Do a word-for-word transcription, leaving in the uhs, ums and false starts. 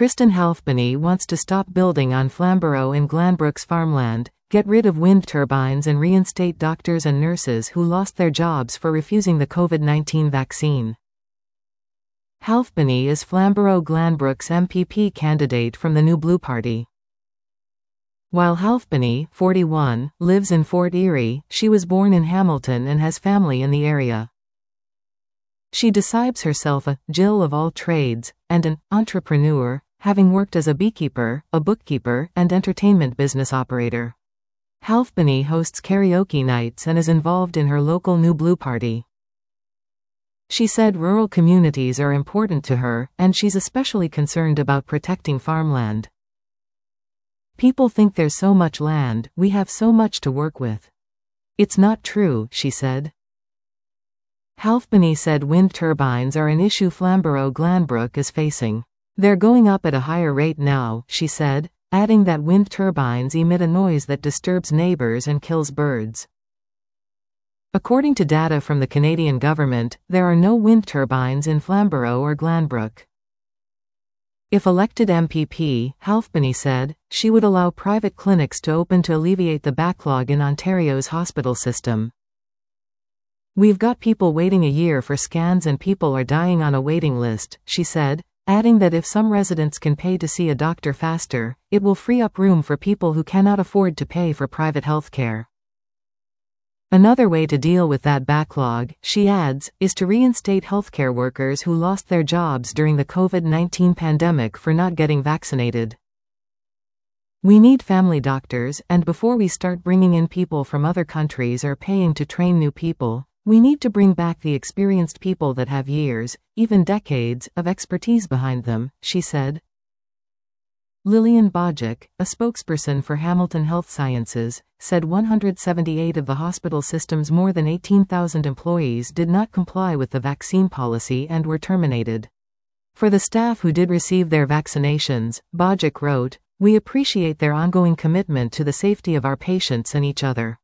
Kristen Halfpenny wants to stop building on Flamborough and Glanbrook's farmland, get rid of wind turbines and reinstate doctors and nurses who lost their jobs for refusing the COVID nineteen vaccine. Halfpenny is Flamborough-Glanbrook's M P P candidate from the New Blue Party. While Halfpenny, forty-one, lives in Fort Erie, she was born in Hamilton and has family in the area. She describes herself a Jill of all trades and an entrepreneur, having worked as a beekeeper, a bookkeeper, and entertainment business operator. Halfpenny hosts karaoke nights and is involved in her local New Blue Party. She said rural communities are important to her, and she's especially concerned about protecting farmland. People think there's so much land, we have so much to work with. It's not true, she said. Halfpenny said wind turbines are an issue Flamborough-Glanbrook is facing. They're going up at a higher rate now, she said, adding that wind turbines emit a noise that disturbs neighbors and kills birds. According to data from the Canadian government, there are no wind turbines in Flamborough or Glanbrook. If elected M P P, Halfpenny said, she would allow private clinics to open to alleviate the backlog in Ontario's hospital system. We've got people waiting a year for scans and people are dying on a waiting list, she said, adding that if some residents can pay to see a doctor faster, it will free up room for people who cannot afford to pay for private health care. Another way to deal with that backlog, she adds, is to reinstate healthcare workers who lost their jobs during the COVID nineteen pandemic for not getting vaccinated. We need family doctors, and before we start bringing in people from other countries or paying to train new people, we need to bring back the experienced people that have years, even decades, of expertise behind them, she said. Lillian Bojic, a spokesperson for Hamilton Health Sciences, said one hundred seventy-eight of the hospital system's more than eighteen thousand employees did not comply with the vaccine policy and were terminated. For the staff who did receive their vaccinations, Bojic wrote, "We appreciate their ongoing commitment to the safety of our patients and each other."